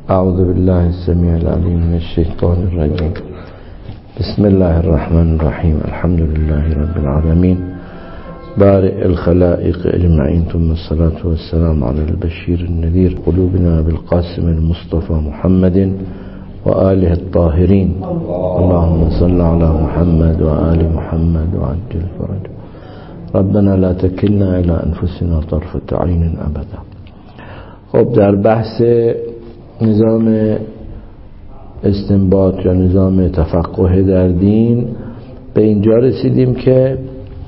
اعوذ بالله السمیع العلیم من الشیطان الرجیم. بسم الله الرحمن الرحیم. الحمد لله رب العالمین بارئ الخلائق اجمعین، ثم الصلاة والسلام على البشیر النذیر قلوبنا بالقاسم المصطفى محمد و آله الطاهرین. اللهم صل على محمد و آل محمد و عجل فرج. ربنا لا تكلنا الى انفسنا طرفة عین ابدا. خب، در بحث نظام استنباط یا نظام تفقه در دین به اینجا رسیدیم که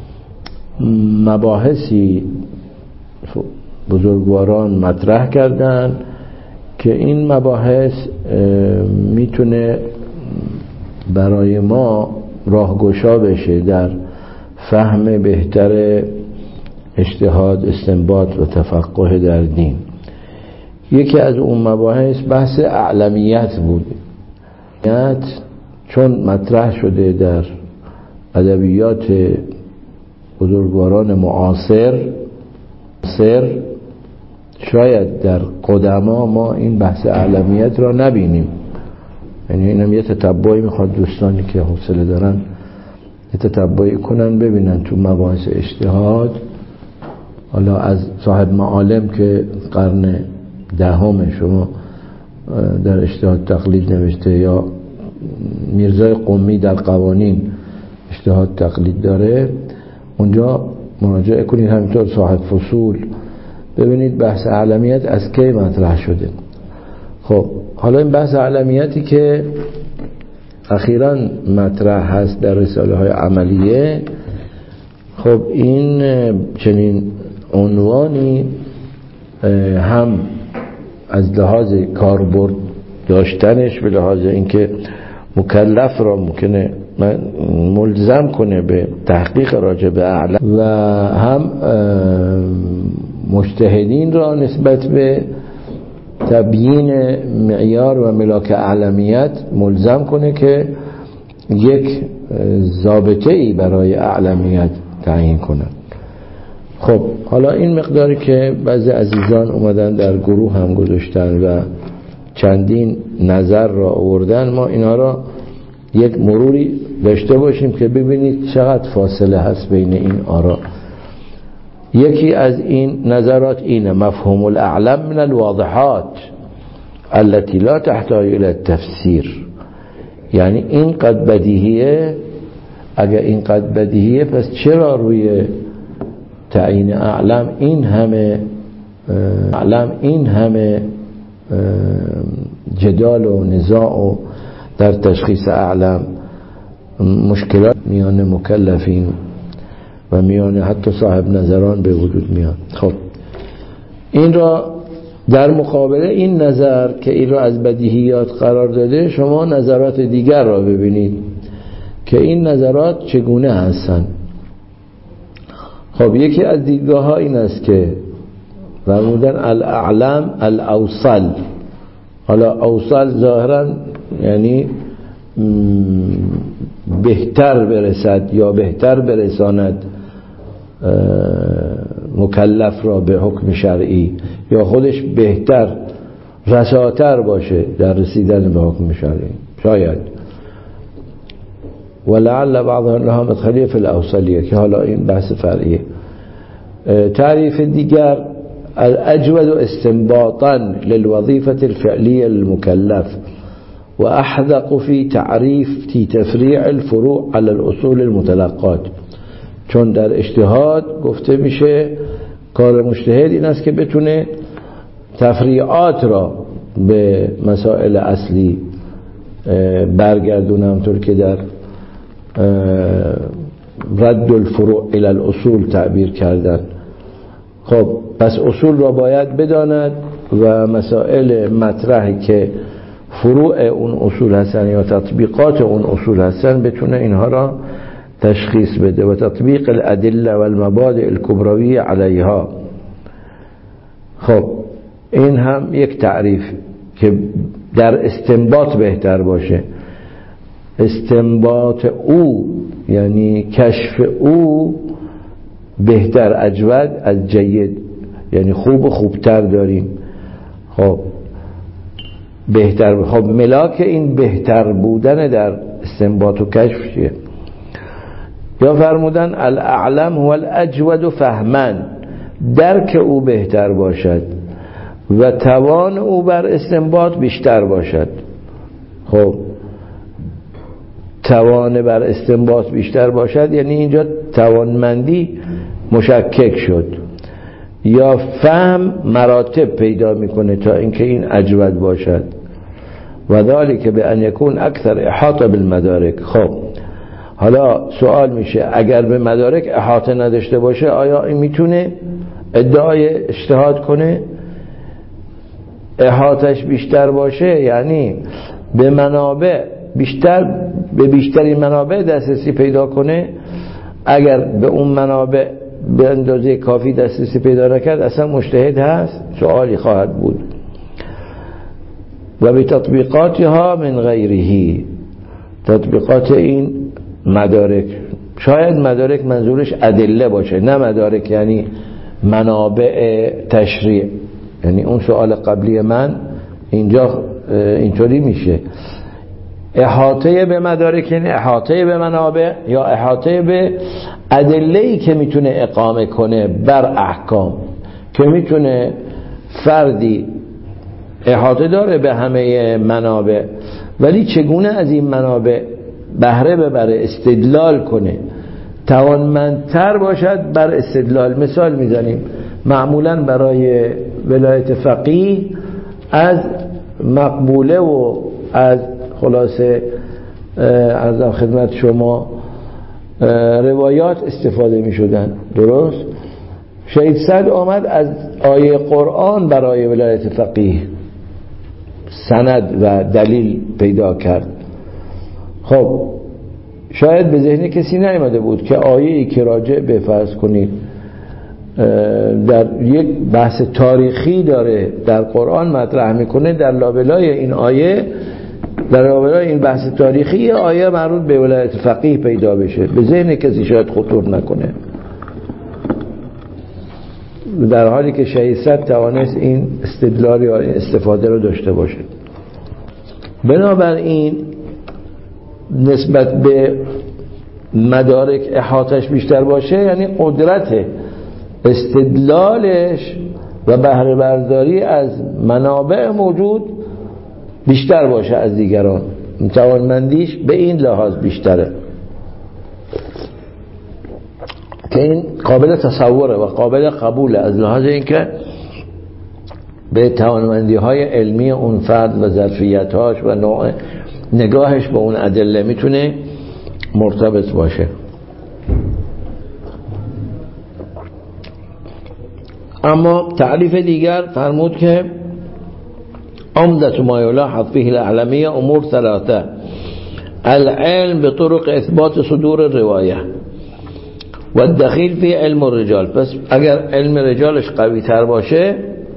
مباحثی بزرگواران مطرح کردن که این مباحث میتونه برای ما راهگشا بشه در فهم بهتر اجتهاد، استنباط و تفقه در دین. یکی از اون مباحث بحث اعلمیت بود. چون مطرح شده در ادبیات بزرگواران معاصر، شاید در قدما ما این بحث اعلمیت را نبینیم. یعنی اینم یه تتبعی میخواد دوستانی که حوصله دارن یه تتبعی کنن، ببینن تو مباحث اجتهاد، حالا از صاحب معالم که قرن دهم شما در اجتهاد تقلید نوشته، یا میرزای قمی در قوانین اجتهاد تقلید داره، اونجا مراجعه کنید. همینطور صاحب فصول ببینید بحث اعلمیت از کی مطرح شده. خب، حالا این بحث اعلمیتی که اخیراً مطرح هست در رساله های عملیه، خب این چنین عنوانی هم از لحاظ کاربرد داشتنش، به لحاظ اینکه مکلف را ممکنه ملزم کنه به تحقیق راجع به اعلام، و هم مجتهدین را نسبت به تبیین معیار و ملاک اعلمیت ملزم کنه که یک ضابطه ای برای اعلمیت تعیین کنند. خب، حالا این مقداری که بعضی عزیزان اومدن در گروه هم گذاشتن و چندین نظر را آوردن، ما اینا را یک مروری داشته باشیم که ببینید چقدر فاصله هست بین این آرا. یکی از این نظرات اینه: مفهوم الاعلم من الواضحات التي لا تحتاج الى التفسیر. یعنی این قد بدیهیه، اگر این قد بدیهیه پس چرا روی تعیین اعلم این همه جدال و نزاع و در تشخیص اعلم مشکلات میان مکلفین و میان حتی صاحب نظران به وجود میاد. خب، این را در مقابل این نظر که این را از بدیهیات قرار داده، شما نظرات دیگر را ببینید که این نظرات چگونه هستند. خب، یکی از دیدگاه ها این است که فرمودن الاعلم الاوصل. حالا اوصل ظاهرا یعنی بهتر برسد یا بهتر برساند مکلف را به حکم شرعی، یا خودش بهتر رساتر باشه در رسیدن به حکم شرعی، شاید. ولعل بعضها لها مدخلیه فی الاوصلیه، که حالا این بحث فرعیه. تعریف دیگر: الاجود استنباطا للوظيفة الفعلية للمكلف واحذق في تفريع الفروع على الاصول المتلقات. چون در اجتهاد گفته میشه کار مجتهد این است که بتونه تفریعات را به مسائل اصلی برگردونه، همطور که در رد الفروع الى الاصول تعبیر کردن. خب، پس اصول را باید بداند و مسائل مطرحی که فروع اون اصول هستن یا تطبیقات اون اصول هستن بتونه اینها را تشخیص بده و تطبیق الادله و المبادئ الکبرویه علیها. خب، این هم یک تعریف که در استنباط بهتر باشه. استنباط او یعنی کشف او بهتر، اجود از جید، یعنی خوب و خوبتر داریم. خب، بهتر. خب ملاک این بهتر بودن در استنباط و کشف چیه؟ یا فرمودن الاعلم هو الاجود فهما، درک او بهتر باشد و توان او بر استنباط بیشتر باشد. خب توان بر استنباط بیشتر باشد یعنی اینجا توانمندی مشکک شد، یا فهم مراتب پیدا میکنه تا اینکه این اجود باشد. و ذالک به ان یکون اکثر احاطه بالمدارک. خب حالا سوال میشه اگر به مدارک احاطه نداشته باشه آیا این میتونه ادعای اجتهاد کنه؟ احاطش بیشتر باشه یعنی به منابع به بیشترین منابع دسترسی پیدا کنه. اگر به اون منابع به اندازه کافی دسترسی پیدا نکرد اصلا مجتهد هست؟ سوالی خواهد بود. و به تطبیقاتها من غیره، تطبیقات این مدارک. شاید مدارک منظورش ادله باشه، نه مدارک یعنی منابع تشریع. یعنی اون سوال قبلی من اینجا اینطوری میشه، احاطه به مدارک یعنی احاطه به منابع یا احاطه به ادله‌ای که میتونه اقامه کنه بر احکام، که میتونه فردی احاطه داره به همه منابع ولی چگونه از این منابع بهره ببره، استدلال کنه، توانمندتر باشد بر استدلال. مثال میزنیم معمولا برای ولایت فقیه از مقبوله و از خلاصه عرض خدمت شما روایات استفاده می شدن. درست؟ شهید سعد آمد از آیه قرآن برای ولایت فقیه سند و دلیل پیدا کرد. خب شاید به ذهن کسی نیامده بود که آیه‌ای که راجع به فرض کنید در یک بحث تاریخی داره در قرآن مطرح میکنه، در لابلای این آیه، در لابلای این بحث تاریخی آیه مربوط به ولایت فقیه پیدا بشه، به ذهن کسی شاید خطور نکنه، در حالی که شهید صدر توانست این استدلال یا این استفاده رو داشته باشه. بنابراین نسبت به مدارک احاطش بیشتر باشه یعنی قدرت استدلالش و بهره برداری از منابع موجود بیشتر باشه از دیگران، توانمندیش به این لحاظ بیشتره که این قابل تصوره و قابل قبوله، از لحاظ اینکه به توانمندی های علمی اون فرد و ظرفیت‌هاش و نوع نگاهش به اون ادله میتونه مرتبط باشه. اما تعریف دیگر فرمود که عمدة ما يلاحظ فيه الأعلمية امور ثلاثه: العلم بطرق اثبات صدور الروايه و الدخیل فی علم الرجال. پس اگر علم رجالش قوی تر باشه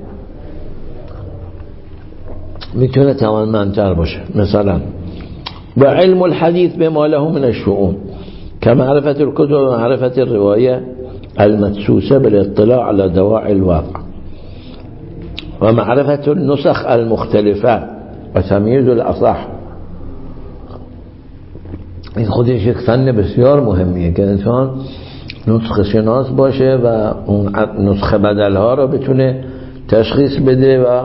میتونه توانمندتر باشه. مثلا و علم الحديث بما له من الشؤون كمعرفة الكتب و معرفة الرواية المدسوسة بالاطلاع على دواعي الواقع و معرفة النسخ المختلفة و تمییز الاصح. این خودش یک فن بسیار مهمیه که انسان نسخه شناس باشه و اون نسخه بدلها رو بتونه تشخیص بده و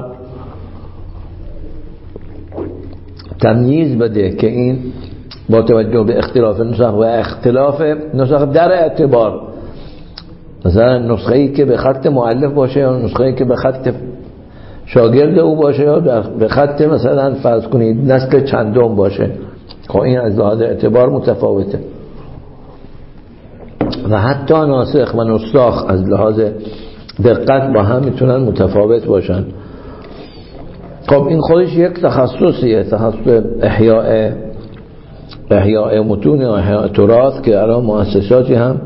تمییز بده که این با توجه به اختلاف نسخ و اختلاف نسخ در اعتبار، مثلا نسخه‌ای که به خط مؤلف باشه یا نسخه‌ای که به خط شاگرد او باشه یا به خط مثلا فرض کنید نسل چندم باشه، خب این از لحاظ اعتبار متفاوته. و حتی ناسخ و نساخ از لحاظ دقت با هم میتونن متفاوت باشن. خب این خودش یک تخصصیه، تخصص احیاء متون و احیاء تراث که الان مؤسساتی هم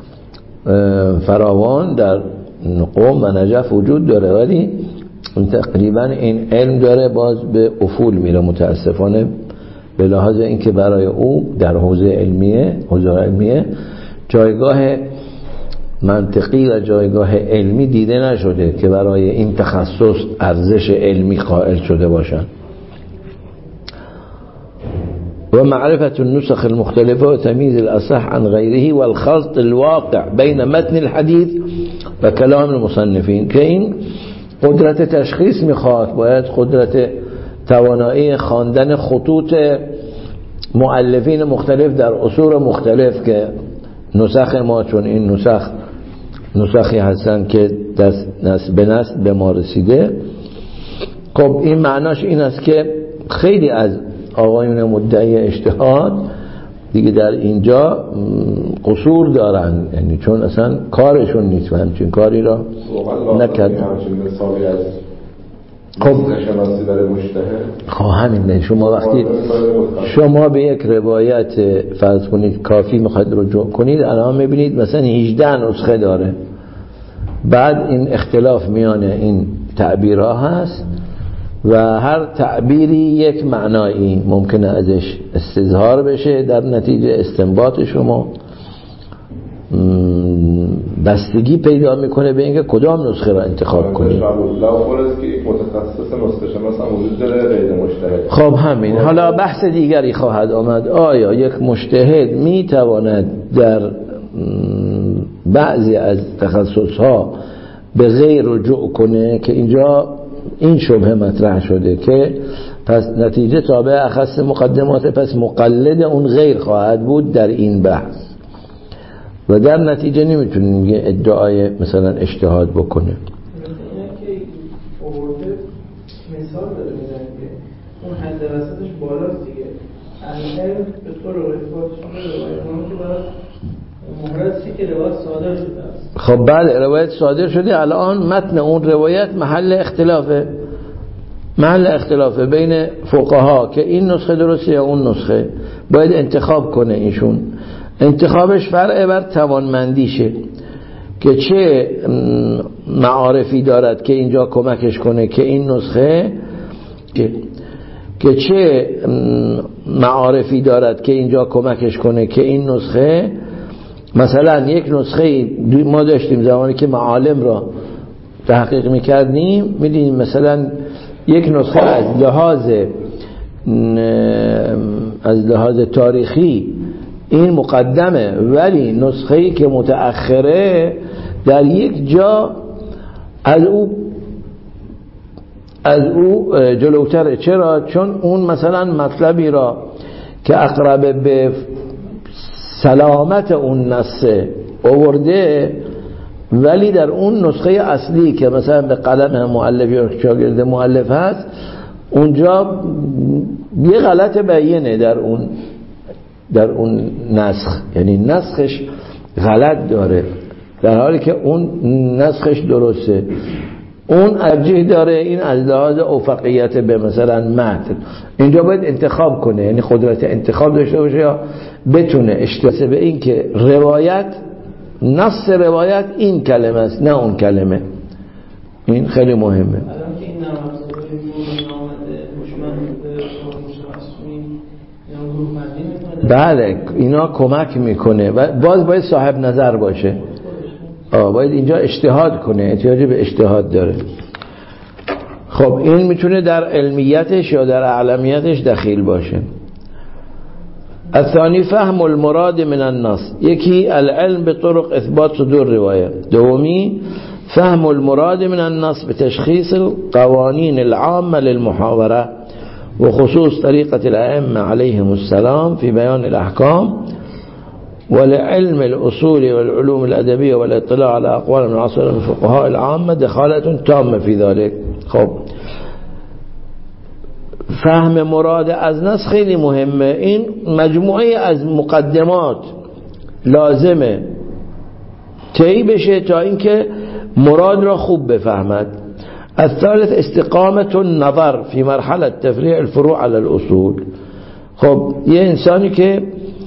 فراوان در قم و نجف وجود داره، ولی تقریبا این علم داره باز به افول میره متاسفانه، به لحاظ اینکه برای او در حوزه علمیه جایگاه منطقی و جایگاه علمی دیده نشده که برای این تخصص ارزش علمی قائل شده باشن. و معرفت النسخ المختلفه و تمییز الاصح عن غیره و الخلط الواقع بین متن الحدیث و کلام المصنفین، که این قدرت تشخیص میخواد، باید قدرت توانایی خواندن خطوط مؤلفین مختلف در عصور مختلف، که نسخ ما چون این نسخی هستن که دست به نسل به ما رسیده. خب این معناش این است که خیلی از آقایون مدعی اجتهاد دیگه در اینجا قصور دارن، یعنی چون اصلا کارشون نیست و همچین کاری را نکرد. خب همین، شما وقتی شما به یک روایت فرض کنید کافی میخواید رجوع کنید، الان میبینید مثلا 18 نسخه داره، بعد این اختلاف میان این تعبیرها هست و هر تعبیری یک معنایی ممکنه ازش استظهار بشه، در نتیجه استنباط شما بستگی پیدا میکنه به اینکه کدام نسخه را انتخاب کنید. خب همین، حالا بحث دیگری خواهد آمد، آیا یک مجتهد میتواند در بعضی از تخصصها به غیر رجوع کنه، که اینجا این شبهه مطرح شده که پس نتیجه تابع اخص مقدمات، پس مقلد اون غیر خواهد بود در این بحث و در نتیجه نمیتونیم یه ادعای مثلا اجتهاد بکنه. مثلا که مثال داره میزنه که اون حد وسطش بالاست دیگه، الان به طور روایت شده که برای مهرسی که روایت صادر شده است. خب بله، روایت صادر شده، الان متن اون روایت محل اختلافه بین فقها که این نسخه درسته یا اون نسخه، باید انتخاب کنه ایشون. انتخابش فرع بر توانمندیشه که چه معارفی دارد که اینجا کمکش کنه که این نسخه مثلا یک نسخه ما داشتیم زمانی که معالم را تحقیق میکردیم، میدونیم مثلا یک نسخه از لحاظ تاریخی این مقدمه، ولی نسخه‌ای که متأخره در یک جا از او جلوتره. چرا؟ چون اون مثلا مطلبی را که اقرب به سلامت اون نسخه آورده، ولی در اون نسخه اصلی که مثلا به قلم مؤلف یا شاگرد مؤلف هست، اونجا یه غلط بیانه در اون نسخ، یعنی نسخش غلط داره در حالی که اون نسخش درسته. اون ارجح داره، این از لحاظ افقیت به مثلا متن. اینجا باید انتخاب کنه، یعنی قدرت انتخاب داشته باشه یا بتونه اشتباه به این که روایت، نص روایت این کلمه است نه اون کلمه. این خیلی مهمه. بله اینا کمک میکنه و باید صاحب نظر باشه. باید اینجا اجتهاد کنه، احتیاجی به اجتهاد داره. خب این میتونه در علمیتش یا در اعلمیتش دخیل باشه. الثانی فهم المراد من النص، یکی العلم بطرق اثبات صدور روایه. دومی فهم المراد من النص بتشخيص القوانين العامة للمحاورة وخصوص طريقة الأئمة عليهم السلام في بيان الأحكام، ولعلم الأصول والعلوم الأدبية والاطلاع على أقوال من عصر الفقهاء العامة دخالة تامة في ذلك. خب فهم مراد از نص خیلی مهمه. این مجموعه از مقدمات لازمه طی بشه تا اینکه مراد را خوب بفهمد. الثالث استقامة النظر في مرحلة تفريع الفروع على الأصول. خب یه انسانی که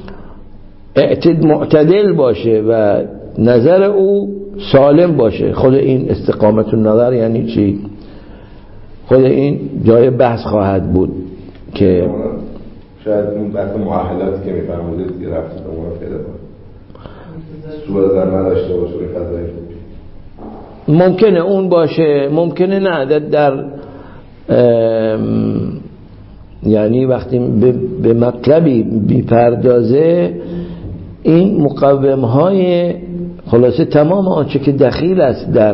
معتدل باشه و نظر او سالم باشه، خود این استقامت النظر یعنی چی؟ خود این جای بحث خواهد بود که شاید اون بحث معاهداتی که میفرمودید دیگه رفت به اون پیدا کنه، سوء ظن نداشته باشه به فضای ممکنه اون باشه، ممکنه نه. در یعنی وقتی به مطلبی بیپردازه، این مقومهای خلاصه تمام آنچه که دخیل است در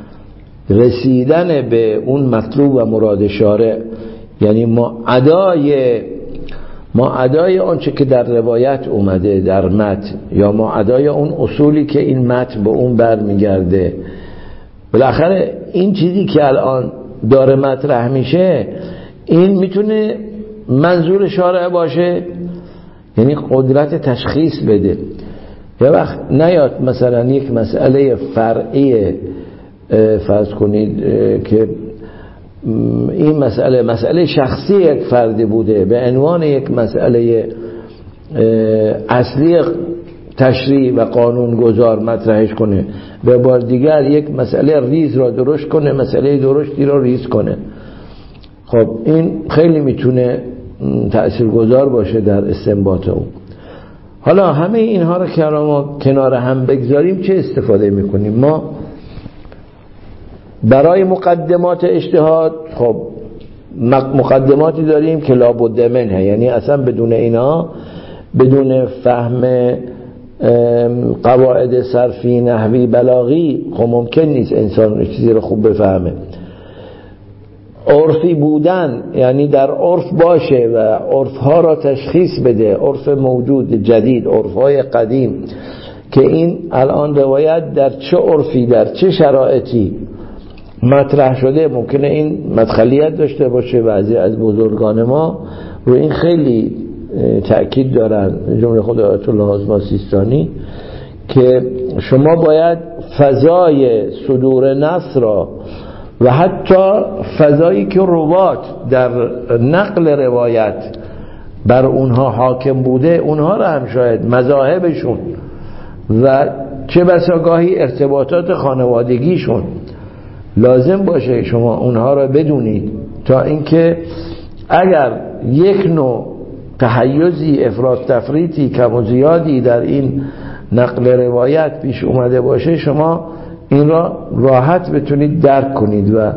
رسیدن به اون مطلوب و مراد شارع، یعنی ما ادای آنچه که در روایت اومده در متن، یا ما ادای اون اصولی که این متن به اون برمیگرده. بالاخره این چیزی که الان داره مطرح میشه، این میتونه منظور شارع باشه، یعنی قدرت تشخیص بده. یه وقت نیاد مثلا یک مسئله فرعی فرض کنید که این مسئله شخصی یک فردی بوده، به عنوان یک مسئله اصلی تشریع و قانون گذار مطرحش کنه، به بار دیگر یک مسئله ریز را درست کنه، مسئله درشتی را ریز کنه. خب این خیلی میتونه تأثیرگذار باشه در استنباط اون. حالا همه اینها رو که ما کنار هم بگذاریم، چه استفاده میکنیم ما برای مقدمات اجتهاد؟ خب مقدماتی داریم که لابد منه، یعنی اصلا بدون اینا، بدون فهم قواعد صرفی، نحوی، بلاغی، خب ممکن نیست انسان چیزی رو خوب بفهمه. عرفی بودن یعنی در عرف باشه و عرفها را تشخیص بده، عرف موجود جدید، عرفهای قدیم، که این الان روایت در چه عرفی در چه شرایطی مطرح شده. ممکنه این مدخلیت داشته باشه. بعضی از بزرگان ما رو این خیلی تأکید دارن، جمله خود آیت الله آزما سیستانی، که شما باید فضای صدور نص را و حتی فضایی که روات در نقل روایت بر اونها حاکم بوده، اونها را هم شاید مذاهبشون و چه بسا گاهی ارتباطات خانوادگیشون لازم باشه شما اونها را بدونید، تا اینکه اگر یک نوع تحیزی، افراط تفریطی، کم و زیادی در این نقل روایت پیش اومده باشه، شما این را راحت بتونید درک کنید. و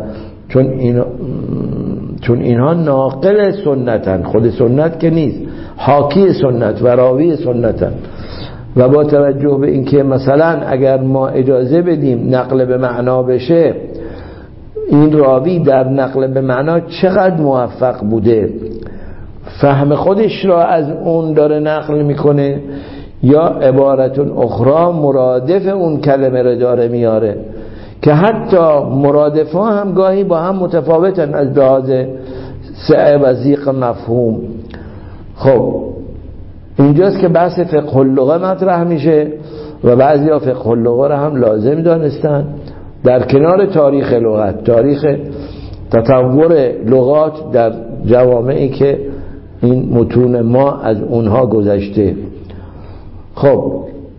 چون اینها ناقل سنتن، خود سنت که نیست، حاکی سنت و راوی سنتن، و با توجه به اینکه مثلا اگر ما اجازه بدیم نقل به معنا بشه، این راوی در نقل به معنا چقدر موفق بوده، فهم خودش را از اون داره نقل میکنه یا عبارت اخرى مرادف اون کلمه را داره میاره، که حتی مرادف ها هم گاهی با هم متفاوتن از لحاظ سعه و ضیق مفهوم. خب اینجاست که بحث فقه اللغه مطرح میشه و بعضی ها فقه اللغه را هم لازم دانستن، در کنار تاریخ لغت، تاریخ تطور لغات در جوامعی که این متون ما از اونها گذشته. خب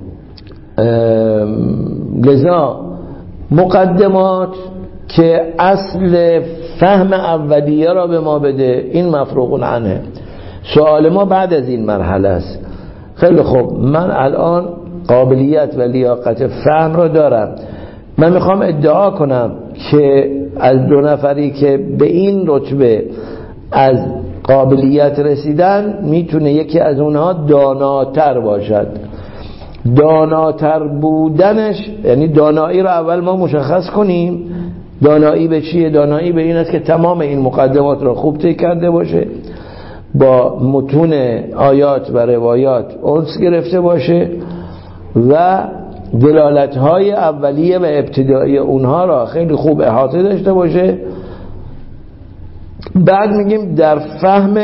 لذا مقدمات که اصل فهم اولیه را به ما بده، این مفروغ عنه. سوال ما بعد از این مرحله است. خیلی خوب، من الان قابلیت و لیاقت فهم را دارم، من میخوام ادعا کنم که از دو نفری که به این رتبه از قابلیت رسیدن، میتونه یکی از اونها داناتر باشد. داناتر بودنش یعنی دانایی رو اول ما مشخص کنیم. دانایی به چیه؟ دانایی به این است که تمام این مقدمات رو خوب طی کرده باشه، با متون آیات و روایات انس گرفته باشه و دلالت‌های اولیه و ابتدایی اونها را خیلی خوب احاطه داشته باشه. بعد میگیم در فهم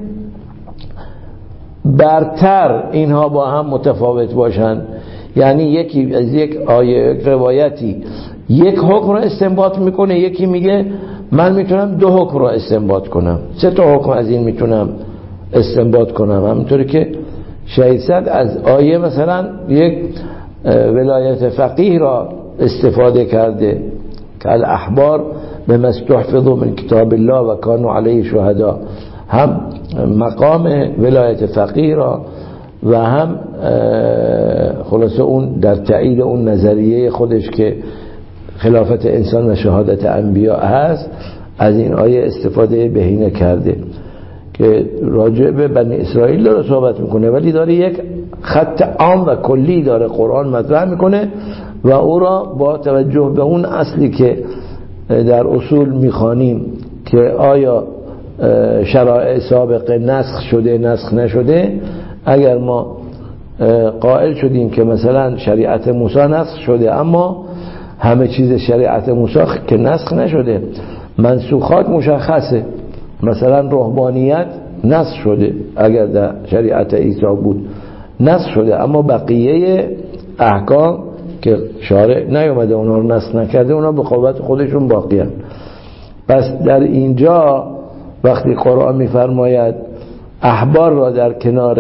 برتر اینها با هم متفاوت باشن، یعنی یکی از یک آیه، یک روایتی یک حکم را استنباط میکنه، یکی میگه من میتونم دو حکم را استنباط کنم، 3 تا حکم از این میتونم استنباط کنم. همونطوری که شهید صدر از آیه مثلا یک ولایت فقیه را استفاده کرده که الاحبار بما استحفظوا من کتاب الله و کانوا علیه شهدا، هم مقام ولایت فقیه را و هم خلاصه اون در تایید اون نظریه خودش که خلافت انسان و شهادت انبیاء هست، از این آیه استفاده بهینه کرده. که راجع به بنی اسرائیل داره صحبت میکنه، ولی داره یک خط عام و کلی داره قرآن مطرح میکنه و او را با توجه به اون اصلی که در اصول میخوانیم که آیا شرایع سابقه نسخ شده نسخ نشده. اگر ما قائل شدیم که مثلا شریعت موسی نسخ شده، اما همه چیز شریعت موسی که نسخ نشده، منسوخات مشخصه، مثلا رهبانیت نسخ شده اگر در شریعت عیسی بود نسخ شده، اما بقیه احکام که شارع نیومده اونا رو نسخ نکرده اونا به قوت خودشون باقی هستند. پس در اینجا وقتی قرآن میفرماید احبار را در کنار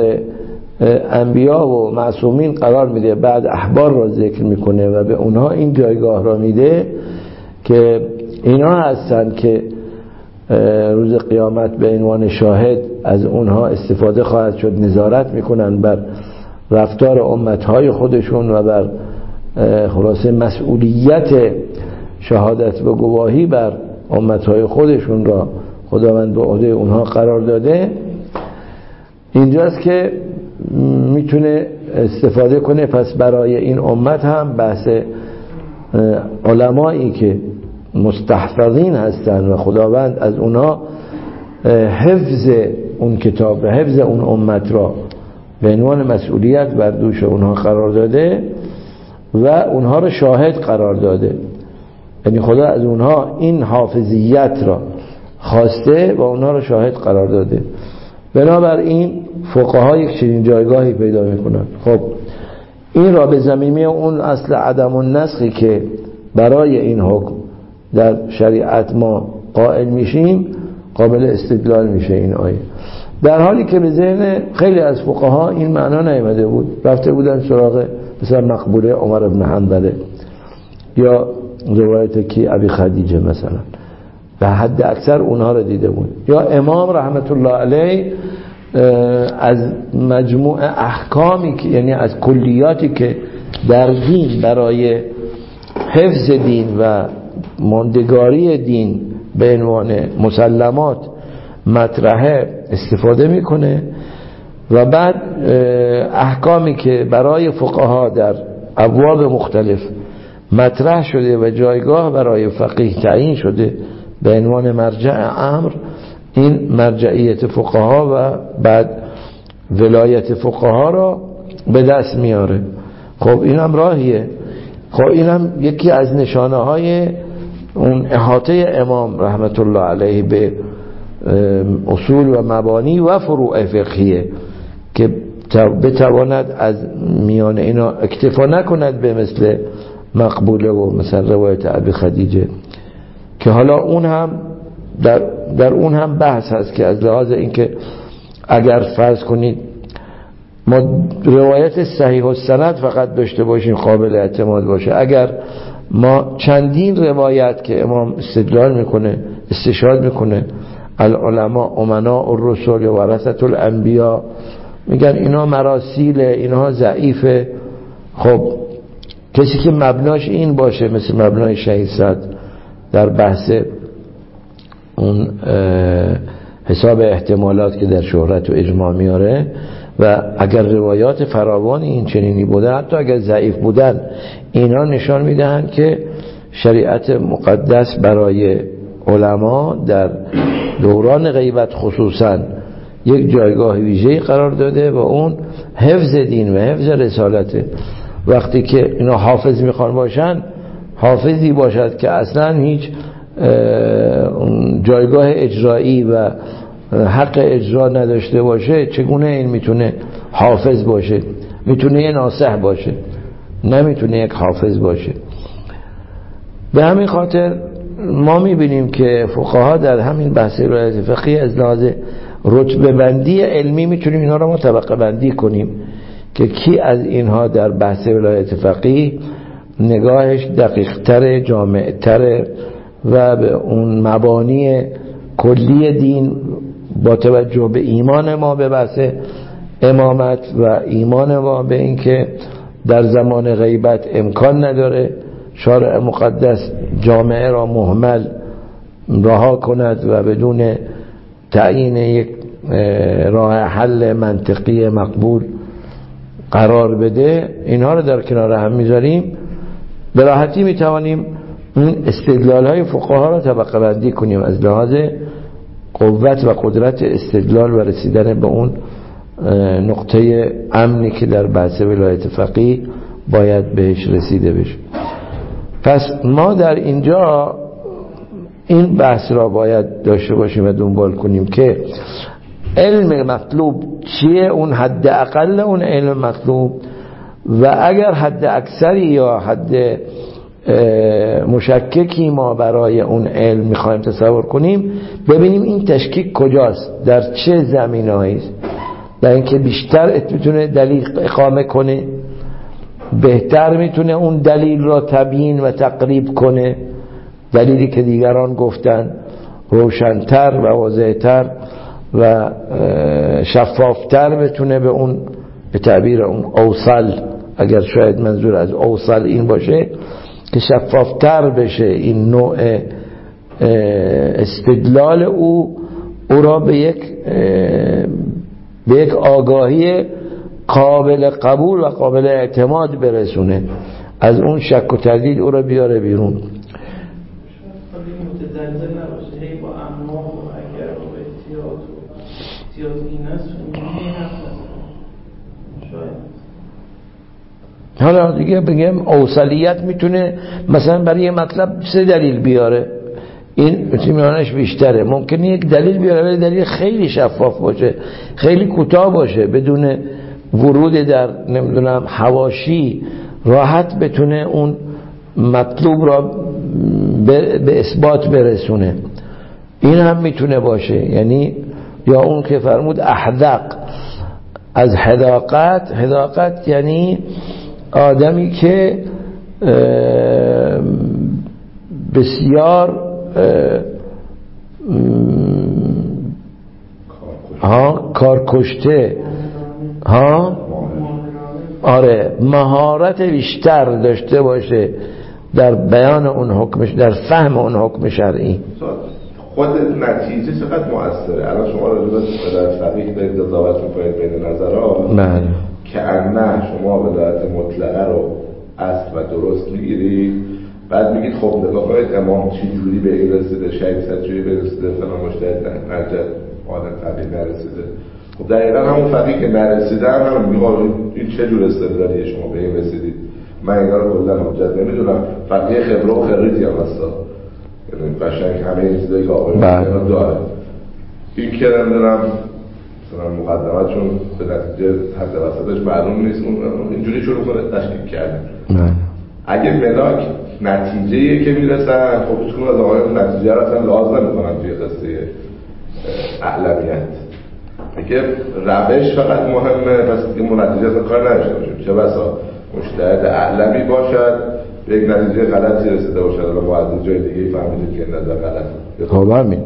انبیا و معصومین قرار میده، بعد احبار را ذکر میکنه و به اونها این جایگاه را میده که اینا هستن که روز قیامت به عنوان شاهد از اونها استفاده خواهد شد، نظارت میکنن بر رفتار امتهای خودشون و بر خلاصه مسئولیت شهادت و گواهی بر امتهای خودشون را خداوند به عهده اونها قرار داده. اینجاست که میتونه استفاده کنه. پس برای این امت هم بحث علمایی که مستحفظین هستن و خداوند از اونها حفظ اون کتاب و حفظ اون امت را به عنوان مسئولیت بر دوش اونها قرار داده و اونها را شاهد قرار داده. یعنی خدا از اونها این حافظیت را خواسته و اونها را شاهد قرار داده. بنابراین فقها یک چنین جایگاهی پیدا میکنن. خب این را به ضمیمه اون اصل عدم النسخی که برای این حکم در شریعت ما قائل میشیم قابل استدلال میشه این آیه، در حالی که به ذهن خیلی از فقها این معنا نیامده بود. رفته بودن سراغ مثلا مقبوله عمر بن حنبله یا روایت کی ابی خدیجه مثلا، به حد اکثر اونها رو دیده بود. یا امام رحمت الله علیه از مجموع احکامی که یعنی از کلیاتی که در دین برای حفظ دین و ماندگاری دین به عنوان مسلمات مطرحه استفاده میکنه و بعد احکامی که برای فقها در ابواب مختلف مطرح شده و جایگاه برای فقیه تعیین شده به عنوان مرجع امر، این مرجعیت فقها و بعد ولایت فقها را به دست میاره. خب این هم راهیه. خب این هم یکی از نشانه های اون احاطه امام رحمت الله علیه به اصول و مبانی و فروع فقهیه که بتواند از میان اینا اکتفا نکند به مثل مقبوله و مثلا روایت ابی خدیجه، که حالا اون هم در اون هم بحث هست که از لحاظ اینکه اگر فرض کنید ما روایت صحیح السند فقط داشته باشیم قابل اعتماد باشه، اگر ما چندین روایت که امام استدلال میکنه استشهاد میکنه العلماء امناء الرسل ورثة الانبیاء میگن اینا مراسیل، اینها ضعیفه، خب کسی که مبناش این باشه مثل مبنای شهید صدر در بحث اون حساب احتمالات که در شهرت و اجماع میاره و اگر روایات فراوان این چنینی بوده حتی اگر ضعیف بودن اینا نشان میدهند که شریعت مقدس برای علما در دوران غیبت خصوصا یک جایگاه ویژه‌ای قرار داده و اون حفظ دین و حفظ رسالته. وقتی که اینا حافظ میخوان باشن حافظی باشد که اصلا هیچ جایگاه اجرایی و حق اجرا نداشته باشه، چگونه این میتونه حافظ باشه؟ میتونه یه ناصح باشه، نمیتونه یک حافظ باشه. به همین خاطر ما میبینیم که فقها در همین بحث روایت فقهی از لحاظ رتبه بندی علمی میتونیم اینا رو طبقه بندی کنیم که کی از اینها در بحث ولایت فقهی نگاهش دقیق‌تر، جامع‌تر و به اون مبانی کلی دین با توجه به ایمان ما به بحث امامت و ایمان ما به این که در زمان غیبت امکان نداره شارع مقدس جامعه را مهمل رها کند و بدون تعیین یک راه حل منطقی مقبول قرار بده، اینها رو در کنار هم میذاریم، به راحتی میتوانیم این استدلال های فقها رو طبقه بندی کنیم از لحاظ قوت و قدرت استدلال و رسیدن به اون نقطه امنی که در بحث ولایت فقیه باید بهش رسیده بشه. پس ما در اینجا این بحث را باید داشته باشیم و دنبال کنیم که علم مطلوب چیه، اون حد اقل اون علم مطلوب، و اگر حد اکثری یا حد مشککی ما برای اون علم میخوایم تصور کنیم، ببینیم این تشکیک کجاست، در چه زمینه‌ای است، در اینکه بیشتر میتونه دلیل اقامه کنه، بهتر میتونه اون دلیل را تبیین و تقریب کنه، دلیلی که دیگران گفتن روشن‌تر و واضح‌تر و شفافتر بتونه به اون، به تعبیر اون اوصل، اگر شاید منظور از اوصل این باشه که شفافتر بشه این نوع استدلال او را به یک آگاهی قابل قبول و قابل اعتماد برسونه، از اون شک و تردید او را بیاره بیرون. متزلزل نباشه، هی با اما و اگر و احتیاط این است حالا دیگه بگم اوصلیت میتونه مثلا برای یه مطلب 3 دلیل بیاره، این اطمینانش بیشتره. ممکنه یک دلیل بیاره ولی دلیل خیلی شفاف باشه، خیلی کوتاه باشه، بدون ورود در نمیدونم حواشی، راحت بتونه اون مطلوب را به اثبات برسونه. این هم میتونه باشه، یعنی یا اون که فرمود احدق از حداقت یعنی آدمی که بسیار کارکشته، آره، مهارت بیشتر داشته باشه در بیان اون حکمش، در فهم اون حکم شرعی. خود نتیجه چقدر مؤثره؟ الان شما راجع به ولایت فقیه دارید قضاوت می‌کنید بین نظرات، که انه شما ولایت مطلقه رو اصل و درست میگیرید، بعد میگید خب نگاه کنید امام چی جوری به این رسیده، شیخ سجوری به رسیده، فلان مجتهد نجد عالم فقیه نرسیده. خب دقیقا همون فقیه که نرسیده هم میگه این چه جور استدلالیه شما به این رسیدید؟ من اینا رو کلا حجت نمیدونم، فقیه خبره و خریدی هم هستا، یعنی قشنگ همه این چیزایی که آقای مطلقه داره. این که نمیدونم مثلا مقدمت چون به نتیجه حد وسطش معلوم نیست، اینجوری شروع کنه تشکیک کردن. اگه ملاک نتیجه‌ای که میرسن، خب هیچ کدوم از آقایون نتیجه رو اصلا لازم نمی‌کنن توی قصه اعلمیت. اگه روش فقط مهمه، پس دیگه نتیجه اصلا کار نداشته باشیم. چه بسا مجتهد اعلمی باشد به یک نتیجه غلطی رسیده باشد، و ما از جای دیگه فهمیدیم که نظر غلطه. خب همین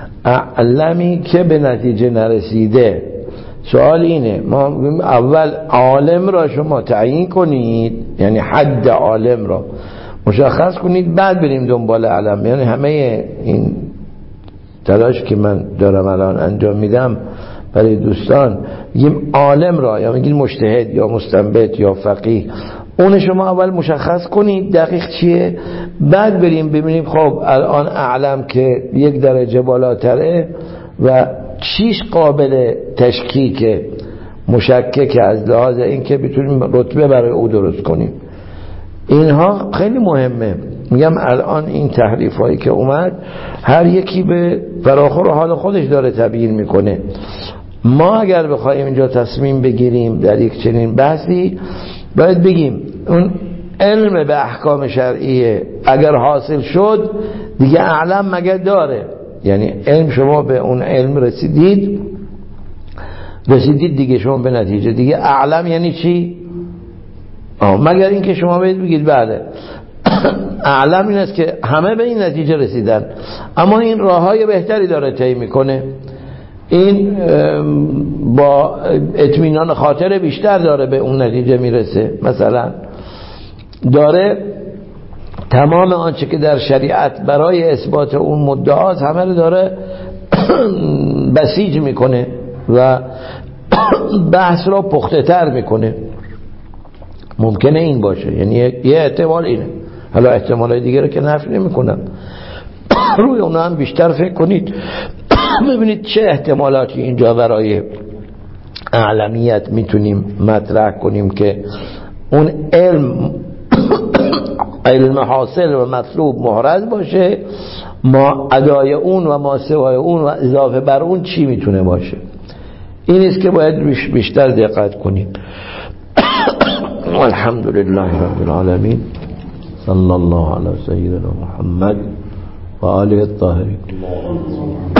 اعلمی که به نتیجه نرسیده، سوال اینه، ما اول عالم را شما تعیین کنید، یعنی حد عالم را مشخص کنید، بعد بریم دنبال علم. یعنی همه این تلاش که من دارم الان انجام میدم برای دوستان، میگیم عالم را، یا میگیم مجتهد یا مستنبط یا فقیه، اون شما اول مشخص کنید دقیق چیه، بعد بریم ببینیم خب الان اعلم که یک درجه بالاتره و چیش قابل تشکیک، مشکک از لحاظ این که بتونیم رتبه برای او درست کنیم. اینها خیلی مهمه. میگم الان این تحریف هایی که اومد، هر یکی به فراخور و حال خودش داره تبیین میکنه. ما اگر بخوایم اینجا تصمیم بگیریم در یک چنین بحثی، باید بگیم اون علم به احکام شرعیه اگر حاصل شد دیگه اعلم مگه داره؟ یعنی علم، شما به اون علم رسیدید دیگه، شما به نتیجه دیگه اعلم یعنی چی؟ مگر اینکه شما بگید بله اعلم این است که همه به این نتیجه رسیدن، اما این راههای بهتری داره طی میکنه، این با اطمینان خاطر بیشتر داره به اون نتیجه میرسه، مثلا داره تمام آنچه که در شریعت برای اثبات اون مدعاست همه رو داره بسیج میکنه، و بحث را پخته تر میکنه. ممکنه این باشه، یعنی یه احتمال اینه. حالا احتمالای دیگه رو که نفی نمیکنم، روی اونا هم بیشتر فکر کنید، ببینید چه احتمالاتی اینجا برای اعلمیت میتونیم مطرح کنیم که اون علم حاصل و مطلوب محرز باشه، ما ادای اون و ما سوای اون و اضافه بر اون چی میتونه باشه. این است که باید بیشتر دقت کنیم. والحمد لله رب العالمین، صلی الله علی سیدنا محمد و آله الطاهرین.